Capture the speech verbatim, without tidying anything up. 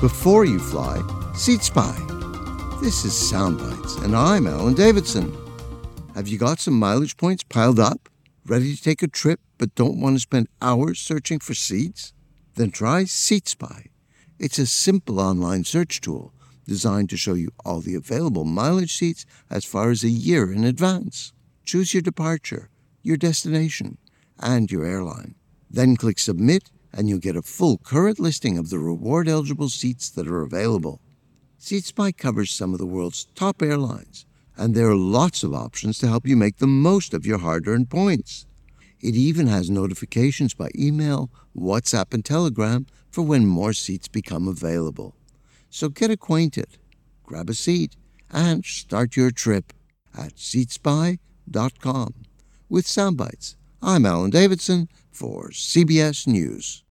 Before you fly, Seat Spy. This is Soundbites, and I'm Alan Davidson. Have you got some mileage points piled up? Ready to take a trip but don't want to spend hours searching for seats? Then try Seat Spy. It's a simple online search tool designed to show you all the available mileage seats as far as a year in advance. Choose your departure, your destination, and your airline. Then click Submit, and you'll get a full current listing of the reward-eligible seats that are available. SeatSpy covers some of the world's top airlines, and there are lots of options to help you make the most of your hard-earned points. It even has notifications by email, WhatsApp, and Telegram for when more seats become available. So get acquainted, grab a seat, and start your trip at seat spy dot com. With Soundbites, I'm Alan Davidson for C B S News.